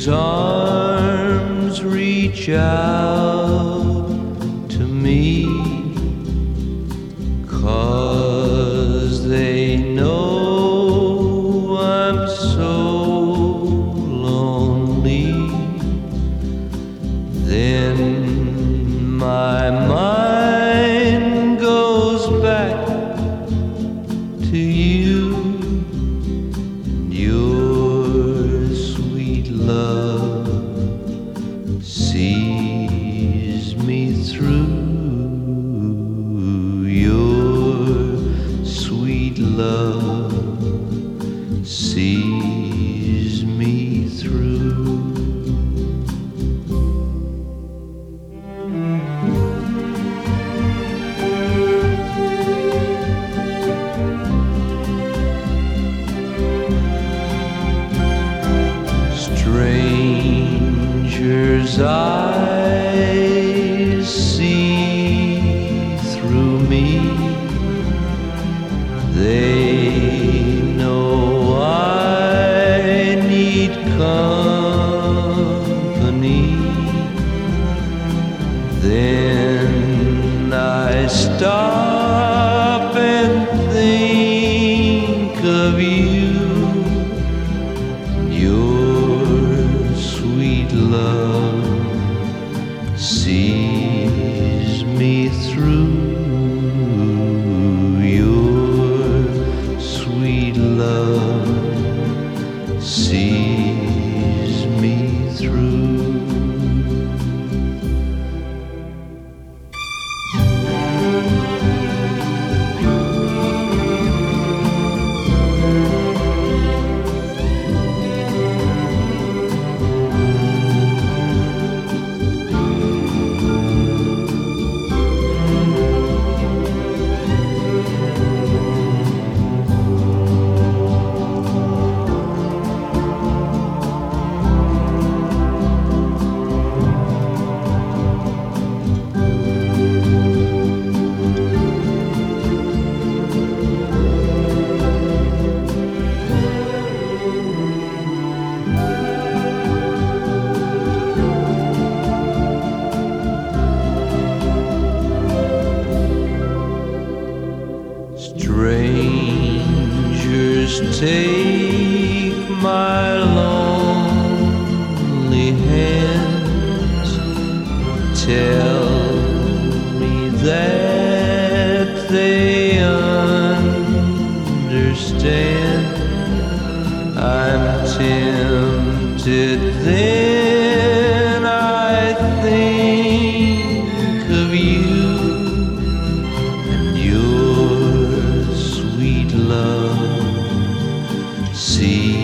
Stranger's arms reach out to me, 'cause they know I'm so lonely. Then my mind goes back to you and your sweet love sees me through. Your sweet love sees me through. Strangers' eyes see through me. They know I need company. Then I stop and think of you. Your sweet love sees me through. Your sweet love sees me through. Strangers take my lonely hands, tell me that they understand. I'm tempted, then I think of you and your sweet love. See